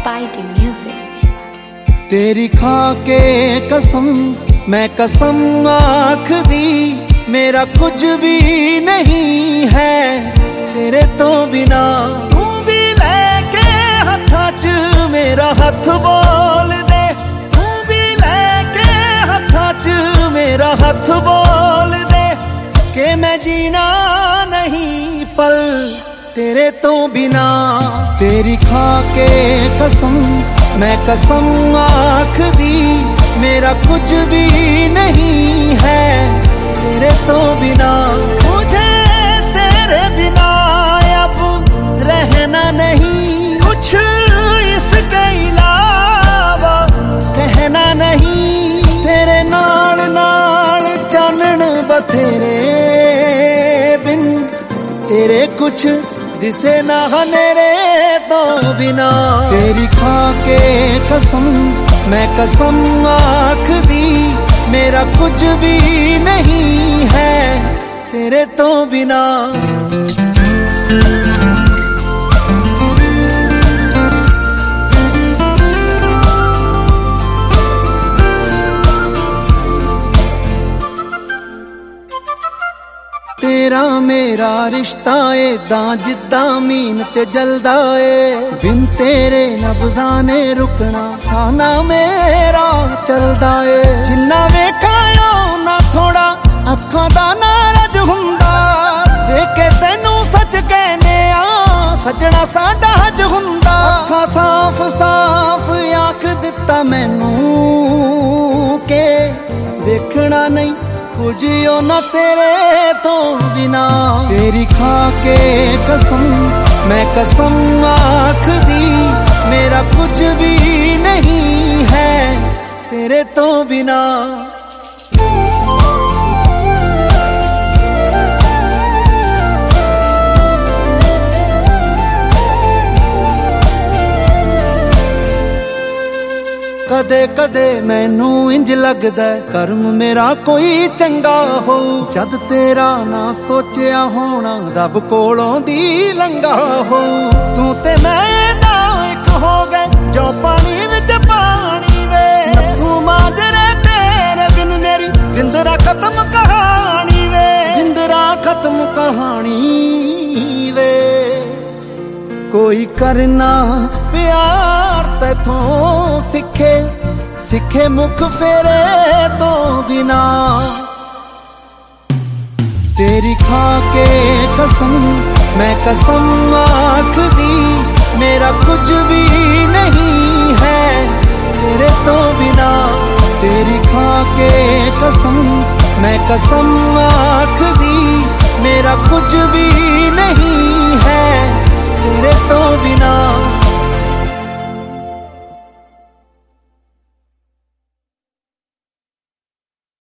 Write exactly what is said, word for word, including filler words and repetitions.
Spidey Music। तेरी खा के कसम मैं कसम आख दी, मेरा कुछ भी नहीं है तेरे तो बिना। तू भी लेके हथा च मेरा हथ बोल दे, तू भी लेके हथा च मेरा हथ बोल दे कि मैं जीना नहीं पल तेरे तो बिना। तेरी खा के कसम मैं कसम आख दी, मेरा कुछ भी नहीं है तेरे तो बिना। मुझे तेरे बिना अब रहना नहीं, कुछ इसके अलावा कहना नहीं। तेरे नाल नाल चानन बथेरे बिन तेरे कुछ दिसे ना हनेरे तो बिना। तेरी खा के कसम मैं कसम आख दी, मेरा कुछ भी नहीं है तेरे तो बिना। तेरा मेरा रिश्ता एदां जिद्दां मीन ते जलदा ए, बिन तेरे नब्ज़ां ने रुकना साना मेरा चलदा ए। जिन्ना वेखायो ना थोड़ा अखां दा नाराज हुंदा, वेखे तैनू सच कहने आ सजना साडा हज हुंदा। अखां साफ साफ आख दिता मैनू के वेखना नहीं कुछ यो ना तेरे तो बिना। तेरी खा के कसम मैं कसम आख दी, मेरा कुछ भी नहीं है तेरे तो बिना। कदे कदे मैनू इंज लगदा कर्म मेरा कोई चंगा हो, जद तेरा ना सोचिया होना रब कोलों दी लंगा हो। तू ते मैं दा इक हो गए जो पानी विच पानी वे, तू माजरे तेरे बिन मेरी जिंदरा खत्म कहानी वे, जिंदरा खत्म कहानी वे। कोई करना प्यार तैथों सिखे, सिखे मुख फेरे तो बिना। तेरी खा के कसम मैं कसम आख दी, मेरा कुछ भी नहीं है तेरे तो बिना। तेरी खा के कसम मैं कसम आख दी, मेरा कुछ भी नहीं है तेरे तो बिना।